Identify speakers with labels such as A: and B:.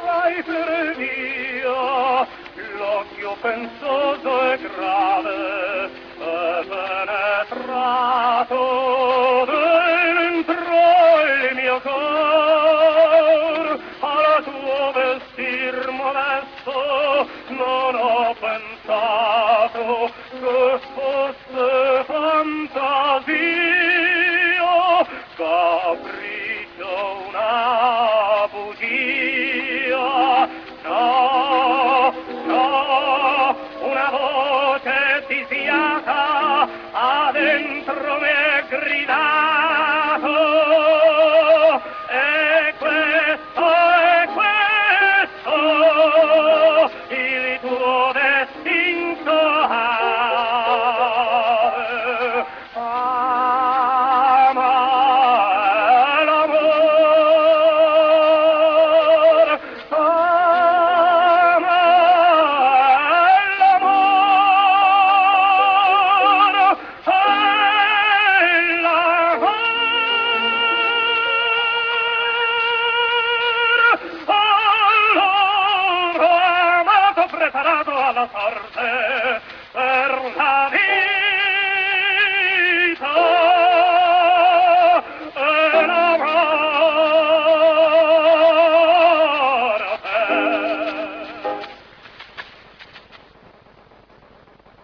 A: fai per via, l'occhio pensoso e grave è penetrato dentro il mio cor, al tuo vestir modesto non ho pensato che fosse fantasia.